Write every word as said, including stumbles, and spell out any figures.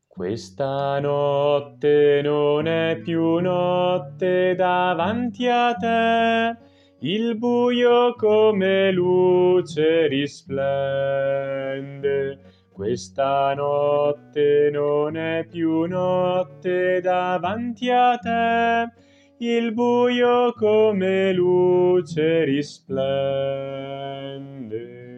Questa notte non è più notte davanti a te, il buio come luce risplende. Questa notte non è più notte davanti a te, il buio come luce risplende.